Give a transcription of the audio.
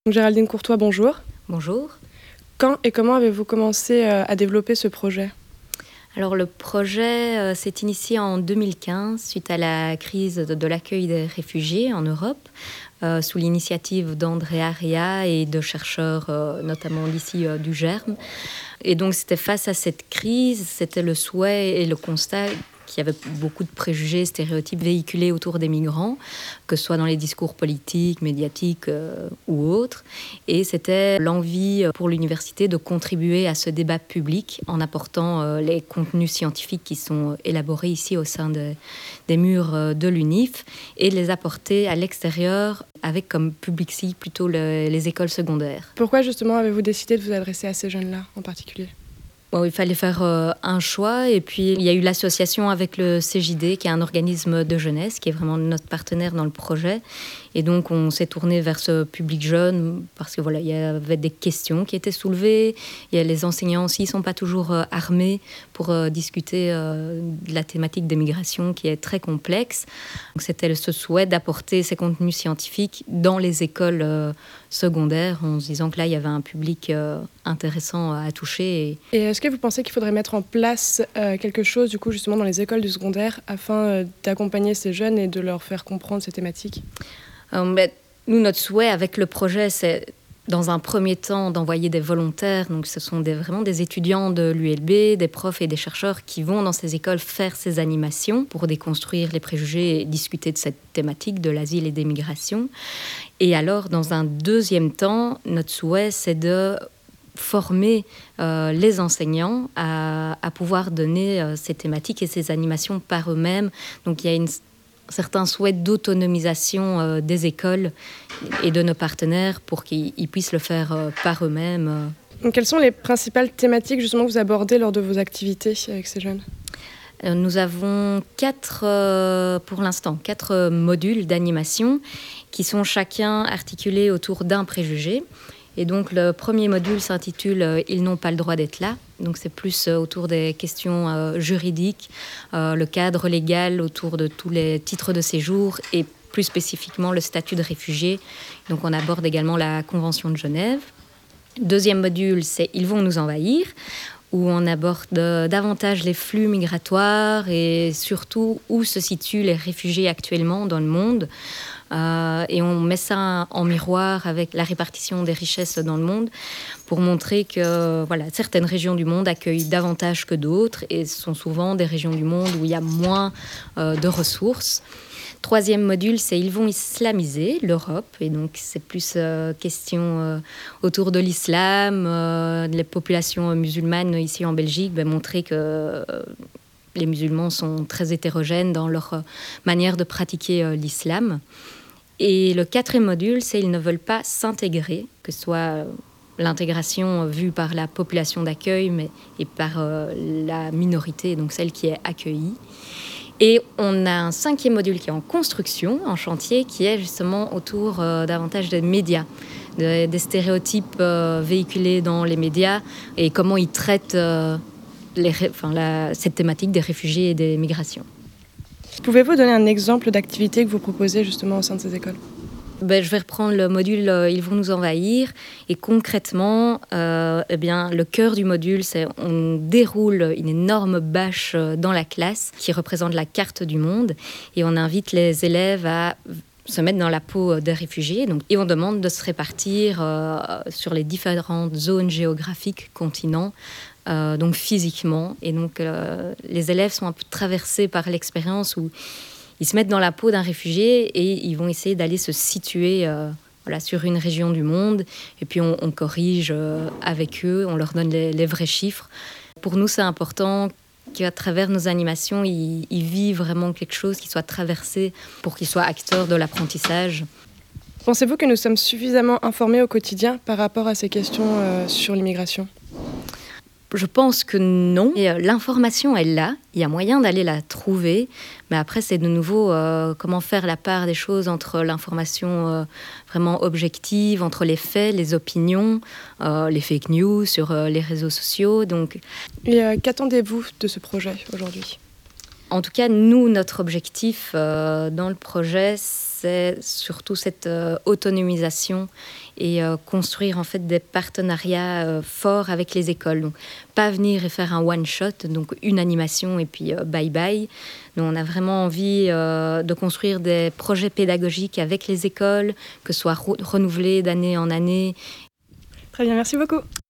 Géraldine Courtois, bonjour. Bonjour. Quand et comment avez-vous commencé à développer ce projet ? Alors le projet s'est initié en 2015 suite à la crise de l'accueil des réfugiés en Europe, sous l'initiative d'Andrea Ria et de chercheurs notamment d'ici du GERM. Et donc c'était face à cette crise, c'était le souhait et le constat qu'il y avait beaucoup de préjugés, stéréotypes véhiculés autour des migrants, que ce soit dans les discours politiques, médiatiques ou autres. Et c'était l'envie pour l'université de contribuer à ce débat public en apportant les contenus scientifiques qui sont élaborés ici au sein des murs de l'UNIF et de les apporter à l'extérieur avec comme public cible plutôt les écoles secondaires. Pourquoi justement avez-vous décidé de vous adresser à ces jeunes-là en particulier ? Bon, il fallait faire un choix et puis il y a eu l'association avec le CJD qui est un organisme de jeunesse qui est vraiment notre partenaire dans le projet et donc on s'est tourné vers ce public jeune parce que voilà, il y avait des questions qui étaient soulevées, les enseignants aussi ne sont pas toujours armés pour discuter de la thématique des migrations qui est très complexe. Donc, c'était ce souhait d'apporter ces contenus scientifiques dans les écoles secondaires en se disant que là il y avait un public intéressant à toucher. Et est-ce que vous pensez qu'il faudrait mettre en place quelque chose du coup justement dans les écoles du secondaire afin d'accompagner ces jeunes et de leur faire comprendre ces thématiques ? Nous, notre souhait avec le projet, c'est dans un premier temps d'envoyer des volontaires. Donc, ce sont vraiment des étudiants de l'ULB, des profs et des chercheurs qui vont dans ces écoles faire ces animations pour déconstruire les préjugés et discuter de cette thématique de l'asile et des migrations. Et alors, dans un deuxième temps, notre souhait, c'est de former les enseignants à pouvoir donner ces thématiques et ces animations par eux-mêmes. Donc, il y a un certain souhait d'autonomisation des écoles et de nos partenaires pour qu'ils puissent le faire par eux-mêmes. Donc, quelles sont les principales thématiques justement que vous abordez lors de vos activités avec ces jeunes ? Nous avons pour l'instant, 4 modules d'animation qui sont chacun articulés autour d'un préjugé. Et donc, le premier module s'intitule « Ils n'ont pas le droit d'être là ». Donc, c'est plus autour des questions juridiques, le cadre légal autour de tous les titres de séjour et plus spécifiquement le statut de réfugié. Donc, on aborde également la Convention de Genève. Deuxième module, c'est « Ils vont nous envahir », où on aborde davantage les flux migratoires et surtout où se situent les réfugiés actuellement dans le monde. Et on met ça en miroir avec la répartition des richesses dans le monde pour montrer que voilà, certaines régions du monde accueillent davantage que d'autres et ce sont souvent des régions du monde où il y a moins de ressources. Troisième module, c'est « Ils vont islamiser l'Europe ». Et donc, c'est plus question autour de l'islam, les populations musulmanes ici en Belgique, montrer que les musulmans sont très hétérogènes dans leur manière de pratiquer l'islam. Et le quatrième module, c'est « Ils ne veulent pas s'intégrer », que ce soit l'intégration vue par la population d'accueil et par la minorité, donc celle qui est accueillie. Et on a un 5e module qui est en construction, en chantier, qui est justement autour davantage des médias, des stéréotypes véhiculés dans les médias et comment ils traitent cette thématique des réfugiés et des migrations. Pouvez-vous donner un exemple d'activité que vous proposez justement au sein de ces écoles ? Je vais reprendre le module « Ils vont nous envahir ». Et concrètement, le cœur du module, c'est on déroule une énorme bâche dans la classe qui représente la carte du monde. Et on invite les élèves à se mettre dans la peau des réfugiés. Et on demande de se répartir sur les différentes zones géographiques, continents, donc physiquement. Et donc, les élèves sont un peu traversés par l'expérience où ils se mettent dans la peau d'un réfugié et ils vont essayer d'aller se situer sur une région du monde. Et puis, on corrige avec eux, on leur donne les vrais chiffres. Pour nous, c'est important qu'à travers nos animations, ils vivent vraiment quelque chose qui soit traversé pour qu'ils soient acteurs de l'apprentissage. Pensez-vous que nous sommes suffisamment informés au quotidien par rapport à ces questions sur l'immigration ? Je pense que non. Et l'information est là, il y a moyen d'aller la trouver, mais après c'est de nouveau comment faire la part des choses entre l'information vraiment objective, entre les faits, les opinions, les fake news sur les réseaux sociaux. Donc... Et qu'attendez-vous de ce projet aujourd'hui ? En tout cas, nous, notre objectif dans le projet, c'est surtout cette autonomisation et construire en fait des partenariats forts avec les écoles. Donc, pas venir et faire un one-shot, donc une animation et puis bye-bye. Donc, on a vraiment envie de construire des projets pédagogiques avec les écoles, que ce soit renouvelés d'année en année. Très bien, merci beaucoup.